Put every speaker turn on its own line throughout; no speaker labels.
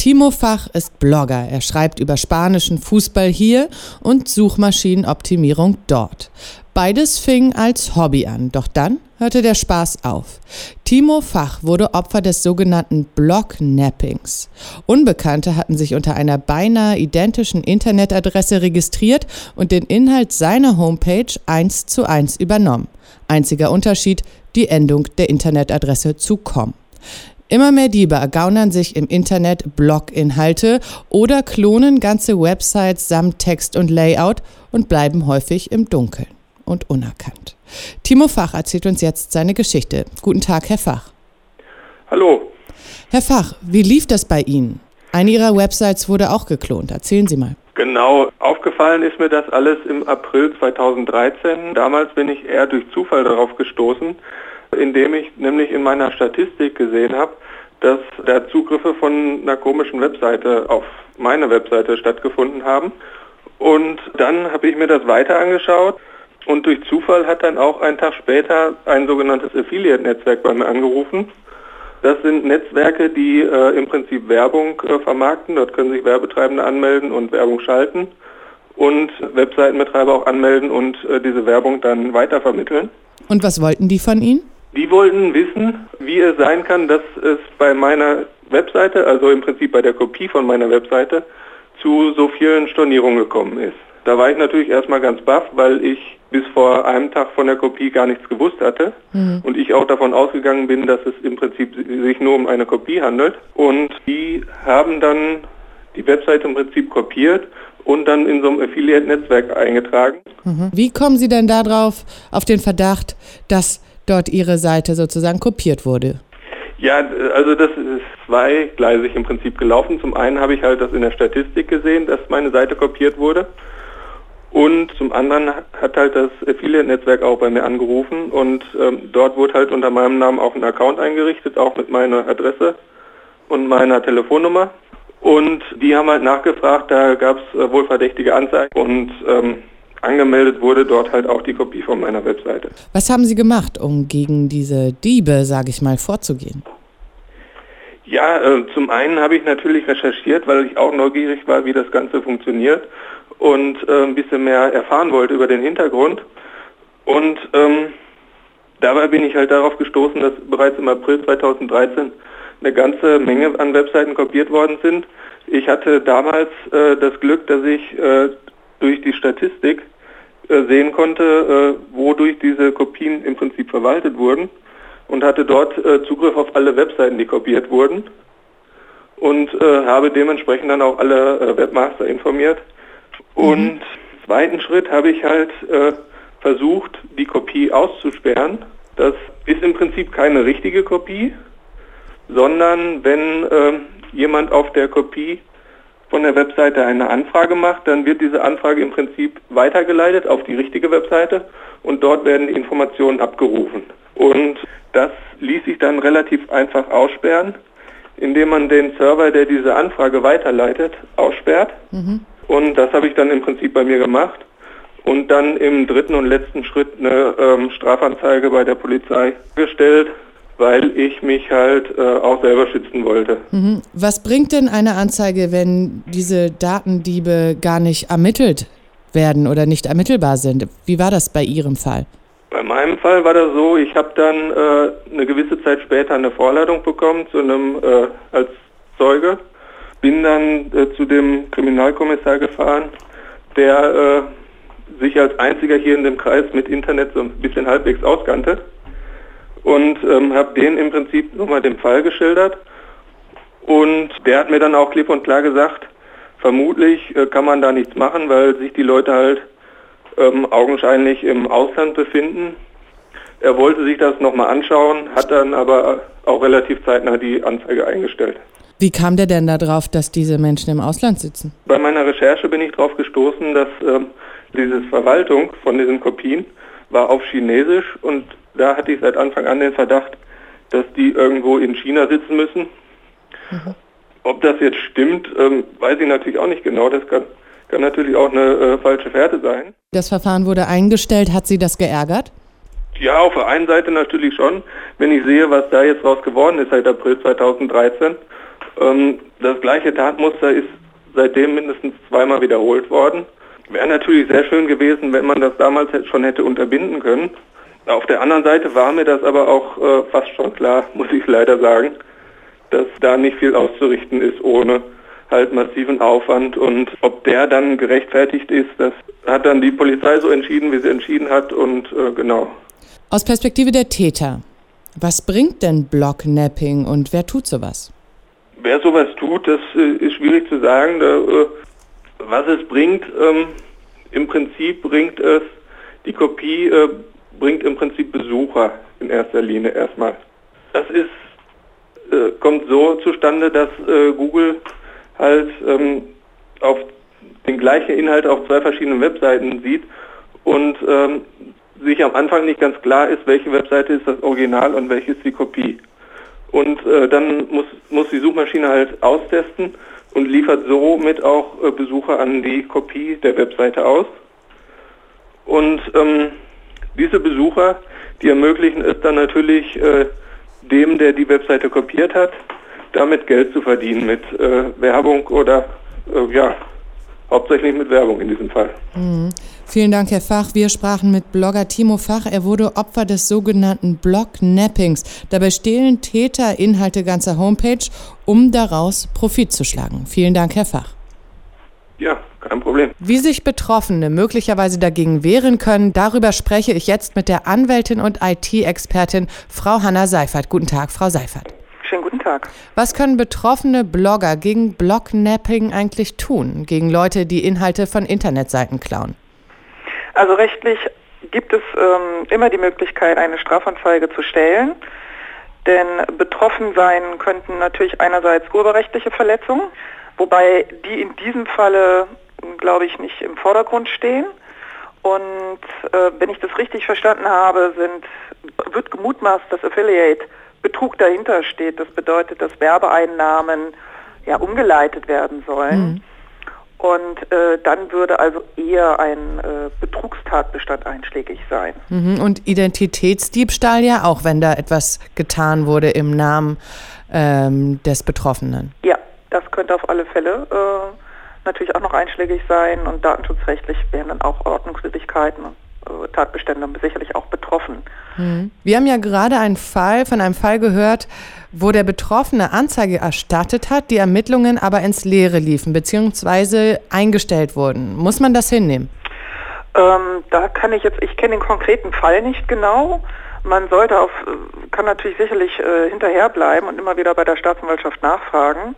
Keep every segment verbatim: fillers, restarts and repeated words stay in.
Timo Fach ist Blogger. Er schreibt über spanischen Fußball hier und Suchmaschinenoptimierung dort. Beides fing als Hobby an, doch dann hörte der Spaß auf. Timo Fach wurde Opfer des sogenannten Blog-Nappings. Unbekannte hatten sich unter einer beinahe identischen Internetadresse registriert und den Inhalt seiner Homepage eins zu eins übernommen. Einziger Unterschied, die Endung der Internetadresse zu .com. Immer mehr Diebe ergaunern sich im Internet Blog-Inhalte oder klonen ganze Websites samt Text und Layout und bleiben häufig im Dunkeln und unerkannt. Timo Fach erzählt uns jetzt seine Geschichte. Guten Tag, Herr Fach.
Hallo.
Herr Fach, wie lief das bei Ihnen? Eine Ihrer Websites wurde auch geklont. Erzählen Sie mal.
Genau, aufgefallen ist mir das alles im April zweitausenddreizehn. Damals bin ich eher durch Zufall darauf gestoßen, indem ich nämlich in meiner Statistik gesehen habe, dass da Zugriffe von einer komischen Webseite auf meine Webseite stattgefunden haben. Und dann habe ich mir das weiter angeschaut und durch Zufall hat dann auch einen Tag später ein sogenanntes Affiliate-Netzwerk bei mir angerufen. Das sind Netzwerke, die äh, im Prinzip Werbung äh, vermarkten. Dort können sich Werbetreibende anmelden und Werbung schalten und Webseitenbetreiber auch anmelden und äh, diese Werbung dann weitervermitteln.
Und was wollten die von Ihnen?
Die wollten wissen, wie es sein kann, dass es bei meiner Webseite, also im Prinzip bei der Kopie von meiner Webseite, zu so vielen Stornierungen gekommen ist. Da war ich natürlich erstmal ganz baff, weil ich bis vor einem Tag von der Kopie gar nichts gewusst hatte mhm. und ich auch davon ausgegangen bin, dass es im Prinzip sich nur um eine Kopie handelt. Und die haben dann die Webseite im Prinzip kopiert und dann in so einem Affiliate-Netzwerk eingetragen.
Mhm. Wie kommen Sie denn darauf, auf den Verdacht, dass dort Ihre Seite sozusagen kopiert wurde?
Ja, also das ist zweigleisig im Prinzip gelaufen. Zum einen habe ich halt das in der Statistik gesehen, dass meine Seite kopiert wurde. Und zum anderen hat halt das Affiliate-Netzwerk auch bei mir angerufen und ähm, dort wurde halt unter meinem Namen auch ein Account eingerichtet, auch mit meiner Adresse und meiner Telefonnummer. Und die haben halt nachgefragt, da gab es äh, wohl verdächtige Anzeigen und ähm, angemeldet wurde dort halt auch die Kopie von meiner Webseite.
Was haben Sie gemacht, um gegen diese Diebe, sage ich mal, vorzugehen?
Ja, äh, zum einen habe ich natürlich recherchiert, weil ich auch neugierig war, wie das Ganze funktioniert und äh, ein bisschen mehr erfahren wollte über den Hintergrund. Und ähm, dabei bin ich halt darauf gestoßen, dass bereits im April zweitausenddreizehn eine ganze Menge an Webseiten kopiert worden sind. Ich hatte damals äh, das Glück, dass ich äh, durch die Statistik äh, sehen konnte, äh, wodurch diese Kopien im Prinzip verwaltet wurden und hatte dort äh, Zugriff auf alle Webseiten, die kopiert wurden und äh, habe dementsprechend dann auch alle äh, Webmaster informiert. Und mhm. im zweiten Schritt habe ich halt äh, versucht, die Kopie auszusperren. Das ist im Prinzip keine richtige Kopie, sondern wenn äh, jemand auf der Kopie von der Webseite eine Anfrage macht, dann wird diese Anfrage im Prinzip weitergeleitet auf die richtige Webseite und dort werden die Informationen abgerufen. Und das ließ sich dann relativ einfach aussperren, indem man den Server, der diese Anfrage weiterleitet, aussperrt. Mhm. Und das habe ich dann im Prinzip bei mir gemacht und dann im dritten und letzten Schritt eine ähm, Strafanzeige bei der Polizei gestellt, weil ich mich halt äh, auch selber schützen wollte.
Mhm. Was bringt denn eine Anzeige, wenn diese Datendiebe gar nicht ermittelt werden oder nicht ermittelbar sind? Wie war das bei Ihrem Fall?
Bei meinem Fall war das so, ich habe dann äh, eine gewisse Zeit später eine Vorladung bekommen zu einem äh, als Zeuge. Bin dann äh, zu dem Kriminalkommissar gefahren, der äh, sich als einziger hier in dem Kreis mit Internet so ein bisschen halbwegs auskannte. Und ähm, habe denen im Prinzip nochmal den Fall geschildert. Und der hat mir dann auch klipp und klar gesagt, vermutlich äh, kann man da nichts machen, weil sich die Leute halt ähm, augenscheinlich im Ausland befinden. Er wollte sich das nochmal anschauen, hat dann aber auch relativ zeitnah die Anzeige eingestellt.
Wie kam der denn da drauf, dass diese Menschen im Ausland sitzen?
Bei meiner Recherche bin ich darauf gestoßen, dass ähm, diese Verwaltung von diesen Kopien war auf Chinesisch und da hatte ich seit Anfang an den Verdacht, dass die irgendwo in China sitzen müssen. Mhm. Ob das jetzt stimmt, ähm, weiß ich natürlich auch nicht genau. Das kann, kann natürlich auch eine äh, falsche Fährte sein.
Das Verfahren wurde eingestellt. Hat Sie das geärgert?
Ja, auf der einen Seite natürlich schon. Wenn ich sehe, was da jetzt raus geworden ist seit April zweitausenddreizehn, Ähm, das gleiche Tatmuster ist seitdem mindestens zweimal wiederholt worden. Wäre natürlich sehr schön gewesen, wenn man das damals schon hätte unterbinden können. Auf der anderen Seite war mir das aber auch äh, fast schon klar, muss ich leider sagen, dass da nicht viel auszurichten ist ohne halt massiven Aufwand. Und ob der dann gerechtfertigt ist, das hat dann die Polizei so entschieden, wie sie entschieden hat und äh, genau.
Aus Perspektive der Täter, was bringt denn Blocknapping und wer tut sowas?
Wer sowas tut, das äh, ist schwierig zu sagen. Da, äh, was es bringt, ähm, im Prinzip bringt es, die Kopie äh, bringt im Prinzip Besucher in erster Linie erstmal. Das ist, äh, kommt so zustande, dass äh, Google halt ähm, auf den gleichen Inhalt auf zwei verschiedenen Webseiten sieht und ähm, sich am Anfang nicht ganz klar ist, welche Webseite ist das Original und welche ist die Kopie. Und äh, dann muss, muss die Suchmaschine halt austesten und liefert somit auch äh, Besucher an die Kopie der Webseite aus. Und ähm, diese Besucher, die ermöglichen es dann natürlich äh, dem, der die Webseite kopiert hat, damit Geld zu verdienen mit äh, Werbung oder äh, ja, hauptsächlich mit Werbung in diesem Fall.
Mhm. Vielen Dank, Herr Fach. Wir sprachen mit Blogger Timo Fach. Er wurde Opfer des sogenannten Blocknappings. Dabei stehlen Täter Inhalte ganzer Homepage, um daraus Profit zu schlagen. Vielen Dank, Herr Fach.
Ja, kein Problem.
Wie sich Betroffene möglicherweise dagegen wehren können, darüber spreche ich jetzt mit der Anwältin und I T-Expertin Frau Hanna Seifert. Guten Tag, Frau Seifert.
Schönen guten Tag.
Was können betroffene Blogger gegen Blocknapping eigentlich tun? Gegen Leute, die Inhalte von Internetseiten klauen?
Also rechtlich gibt es ähm, immer die Möglichkeit, eine Strafanzeige zu stellen. Denn betroffen sein könnten natürlich einerseits urheberrechtliche Verletzungen, wobei die in diesem Falle, glaube ich, nicht im Vordergrund stehen. Und äh, wenn ich das richtig verstanden habe, sind, wird gemutmaßt, dass Affiliate Betrug dahinter steht. Das bedeutet, dass Werbeeinnahmen ja umgeleitet werden sollen. Mhm. Und äh, dann würde also eher ein äh, Betrugstatbestand einschlägig sein.
Mhm. Und Identitätsdiebstahl ja auch, wenn da etwas getan wurde im Namen ähm, des Betroffenen.
Ja, das könnte auf alle Fälle äh, natürlich auch noch einschlägig sein. Und datenschutzrechtlich wären dann auch Ordnungswidrigkeiten und Tatbestände sicherlich auch betroffen.
Wir haben ja gerade einen Fall, von einem Fall gehört, wo der Betroffene Anzeige erstattet hat, die Ermittlungen aber ins Leere liefen bzw. eingestellt wurden. Muss man das hinnehmen?
Ähm, da kann ich jetzt, ich kenne den konkreten Fall nicht genau. Man sollte auf, kann natürlich sicherlich äh, hinterherbleiben und immer wieder bei der Staatsanwaltschaft nachfragen.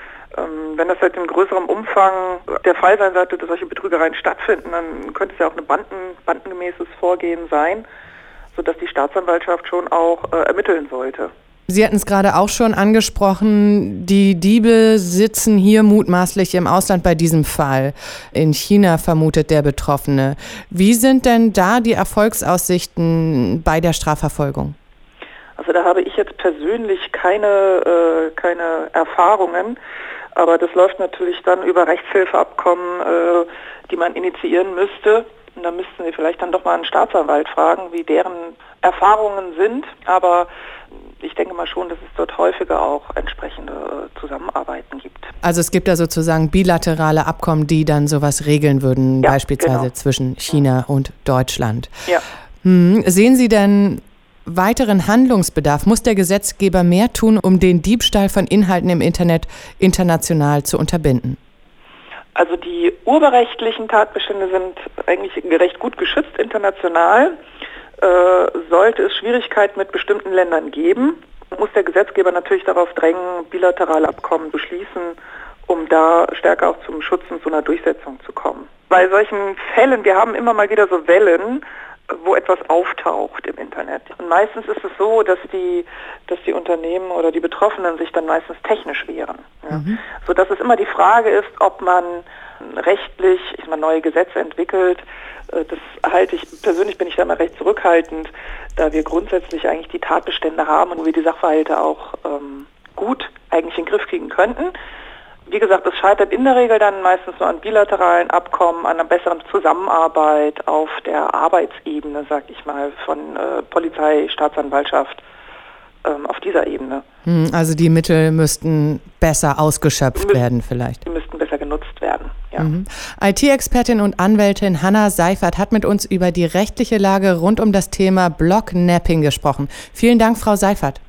Ähm, wenn das halt in größerem Umfang der Fall sein sollte, dass solche Betrügereien stattfinden, dann könnte es ja auch ein Banden, bandengemäßes Vorgehen sein, sodass die Staatsanwaltschaft schon auch äh, ermitteln sollte.
Sie hatten es gerade auch schon angesprochen, die Diebe sitzen hier mutmaßlich im Ausland bei diesem Fall. In China vermutet der Betroffene. Wie sind denn da die Erfolgsaussichten bei der Strafverfolgung?
Also da habe ich jetzt persönlich keine, äh, keine Erfahrungen, aber das läuft natürlich dann über Rechtshilfeabkommen, äh, die man initiieren müsste. Und da müssten Sie vielleicht dann doch mal einen Staatsanwalt fragen, wie deren Erfahrungen sind. Aber ich denke mal schon, dass es dort häufiger auch entsprechende Zusammenarbeiten gibt.
Also es gibt da sozusagen bilaterale Abkommen, die dann sowas regeln würden,
ja,
beispielsweise
genau.
zwischen China und Deutschland.
Ja.
Hm, sehen Sie denn weiteren Handlungsbedarf? Muss der Gesetzgeber mehr tun, um den Diebstahl von Inhalten im Internet international zu unterbinden?
Also die urheberrechtlichen Tatbestände sind eigentlich recht gut geschützt international. Äh, sollte es Schwierigkeiten mit bestimmten Ländern geben, muss der Gesetzgeber natürlich darauf drängen, bilaterale Abkommen zu schließen, um da stärker auch zum Schutz und zu einer Durchsetzung zu kommen. Bei solchen Fällen, wir haben immer mal wieder so Wellen, wo etwas auftaucht im Internet. Und meistens ist es so, dass die, dass die Unternehmen oder die Betroffenen sich dann meistens technisch wehren. Ja. Mhm. Sodass es immer die Frage ist, ob man rechtlich, ich sag mal, neue Gesetze entwickelt. Das halte ich, persönlich bin ich da mal recht zurückhaltend, da wir grundsätzlich eigentlich die Tatbestände haben und wo wir die Sachverhalte auch ähm, gut eigentlich in den Griff kriegen könnten. Wie gesagt, es scheitert in der Regel dann meistens nur an bilateralen Abkommen, an einer besseren Zusammenarbeit auf der Arbeitsebene, sag ich mal, von äh, Polizei, Staatsanwaltschaft ähm, auf dieser Ebene.
Also die Mittel müssten besser ausgeschöpft
Mü-
werden vielleicht.
Die müssten besser genutzt werden, ja.
Mhm. I T-Expertin und Anwältin Hanna Seifert hat mit uns über die rechtliche Lage rund um das Thema Blocknapping gesprochen. Vielen Dank, Frau Seifert.